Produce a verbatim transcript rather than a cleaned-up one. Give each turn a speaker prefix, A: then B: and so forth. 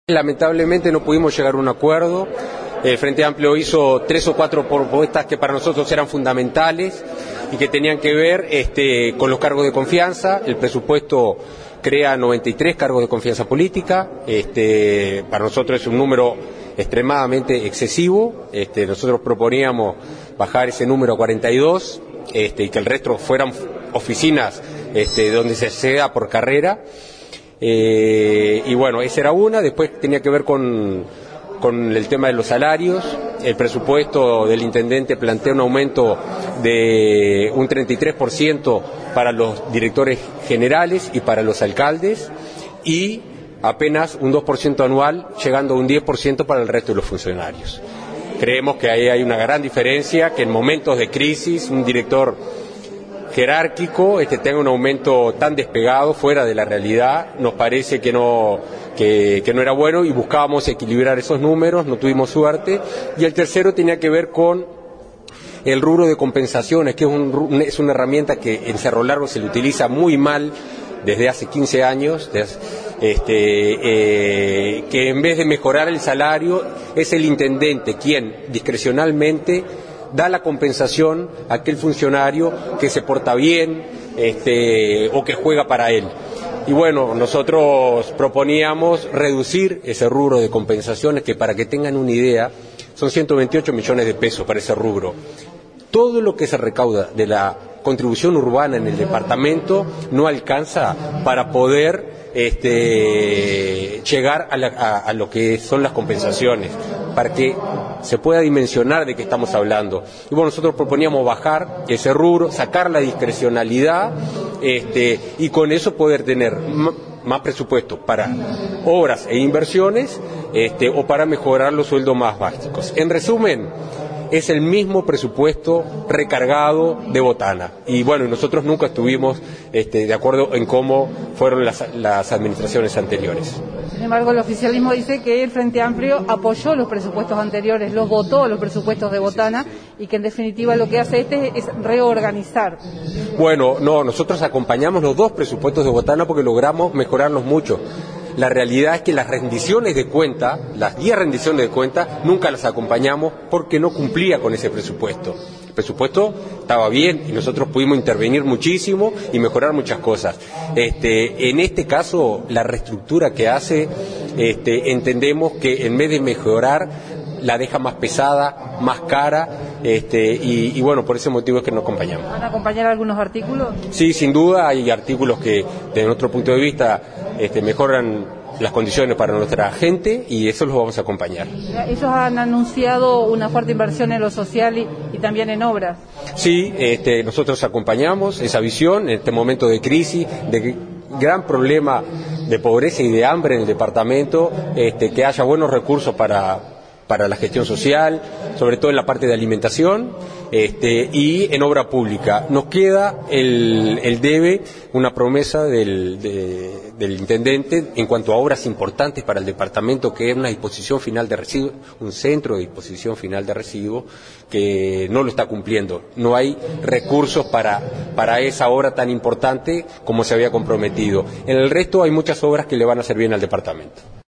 A: Lamentablemente no pudimos llegar a un acuerdo. El Frente Amplio hizo tres o cuatro propuestas que para nosotros eran fundamentales y que tenían que ver este, con los cargos de confianza. El presupuesto crea noventa y tres cargos de confianza política. Este, para nosotros es un número extremadamente excesivo. Este, nosotros proponíamos bajar ese número a cuarenta y dos este, y que el resto fueran oficinas este, donde se acceda por carrera. Eh, y bueno, esa era una. Después tenía que ver con, con el tema de los salarios. El presupuesto del intendente plantea un aumento de un treinta y tres por ciento para los directores generales y para los alcaldes, y apenas un dos por ciento anual, llegando a un diez por ciento para el resto de los funcionarios. Creemos que ahí hay una gran diferencia, que en momentos de crisis un director jerárquico este, tenga un aumento tan despegado, fuera de la realidad. Nos parece que no, que, que no era bueno y buscábamos equilibrar esos números, no tuvimos suerte. Y el tercero tenía que ver con el rubro de compensaciones, que es, un, es una herramienta que en Cerro Largo se le utiliza muy mal desde hace quince años, este, eh, que en vez de mejorar el salario es el intendente quien discrecionalmente da la compensación a aquel funcionario que se porta bien este, o que juega para él. Y bueno, nosotros proponíamos reducir ese rubro de compensaciones, que para que tengan una idea, son ciento veintiocho millones de pesos para ese rubro. Todo lo que se recauda de la contribución urbana en el departamento no alcanza para poder este, llegar a, la, a, a lo que son las compensaciones, para que se pueda dimensionar de qué estamos hablando. Y bueno, nosotros proponíamos bajar ese rubro, sacar la discrecionalidad este, y con eso poder tener más presupuesto para obras e inversiones este, o para mejorar los sueldos más básicos. En resumen, es el mismo presupuesto recargado de botana. Y bueno, nosotros nunca estuvimos este, de acuerdo en cómo fueron las, las administraciones anteriores.
B: Sin embargo, el oficialismo dice que el Frente Amplio apoyó los presupuestos anteriores, los votó los presupuestos de botana, y que en definitiva lo que hace este es reorganizar.
A: Bueno, no, nosotros acompañamos los dos presupuestos de botana porque logramos mejorarlos mucho. La realidad es que las rendiciones de cuenta, las diez rendiciones de cuenta, nunca las acompañamos porque no cumplía con ese presupuesto. El presupuesto estaba bien y nosotros pudimos intervenir muchísimo y mejorar muchas cosas. Este, en este caso, la reestructura que hace, este, entendemos que en vez de mejorar, la deja más pesada, más cara, este, y, y bueno, por ese motivo es que nos acompañamos.
B: ¿Van a acompañar algunos artículos? Sí,
A: sin duda, hay artículos que, desde nuestro punto de vista, este, mejoran las condiciones para nuestra gente, y eso los vamos a acompañar.
B: Ellos han anunciado una fuerte inversión en lo social y, y también en obras.
A: Sí, este, nosotros acompañamos esa visión en este momento de crisis, de gran problema de pobreza y de hambre en el departamento, este, que haya buenos recursos para para la gestión social, sobre todo en la parte de alimentación este, y en obra pública. Nos queda el, el debe, una promesa del, de, del intendente en cuanto a obras importantes para el departamento, que es una disposición final de residuos, un centro de disposición final de residuos, que no lo está cumpliendo. No hay recursos para, para esa obra tan importante como se había comprometido. En el resto hay muchas obras que le van a hacer bien al departamento.